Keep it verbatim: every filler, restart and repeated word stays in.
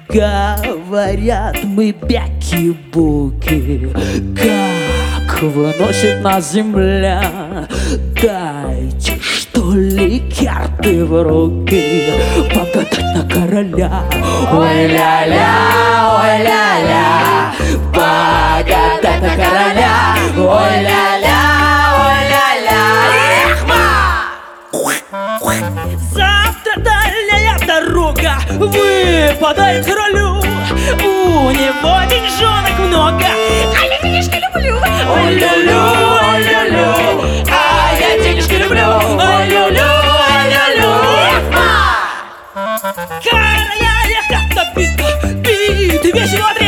Говорят, мы бяки-буки, как выносит нас земля. Дайте, что ли, карты в руки, погадать на короля. Ой-ля-ля, ой-ля-ля, погадать на короля. Ой-ля-ля, ой-ля-ля, эхма! Завтра дальняя дорога выпадает королю. У него деньжонок много, а я денежки люблю. Ой-ля-ля, ой-ля-ля, а я денежки люблю. Ой-ля-ля, ой-ля-ля, эхма! Короля легко добит, бит весело.